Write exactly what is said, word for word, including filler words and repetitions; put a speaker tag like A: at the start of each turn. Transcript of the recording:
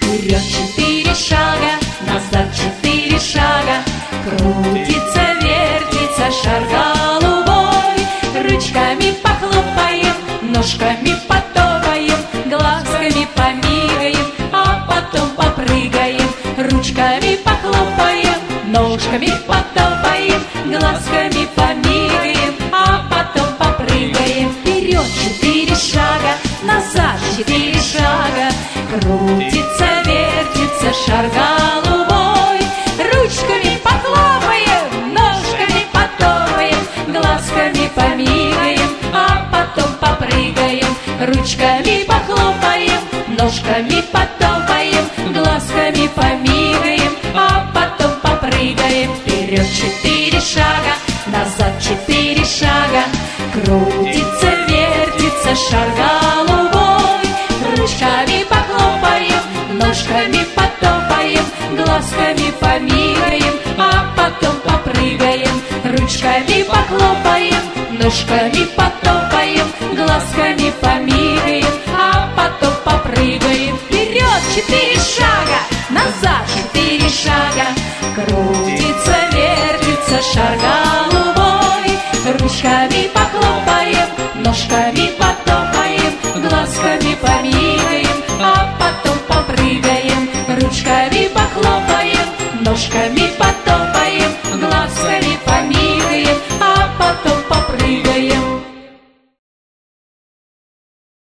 A: Вперед четыре шага, назад четыре шага, крутится, вертится шар голубой. Ручками похлопаем, ножками потопаем, глазками помигаем, а потом попрыгаем. Ручками похлопаем, ножками потопаем, глазками помигаем, а потом попрыгаем. Вперед четыре шага, назад четыре шага, крутится, вертится шар голубой. Ручками похлопаем, ножками потопаем, глазками помигаем, а потом попрыгаем. Ручками похлопаем, ножками потопаем, глазками помигаем, а потом попрыгаем. Вперед четыре шага, назад четыре шага, крутится, вертится шар голубой. Ручками похлопаем, ножками потопаем, глазками помигаем, а потом попрыгаем. Ручками похлопаем, ножками потопаем, глазками помигаем, а потом попрыгаем. Вперед четыре шага, назад четыре шага, крутится, вертится шар голубой. Ручками похлопаем, ножками потопаем, глазками помигаем, а потом попрыгаем. Ручками похлопаем, ножками потопаем,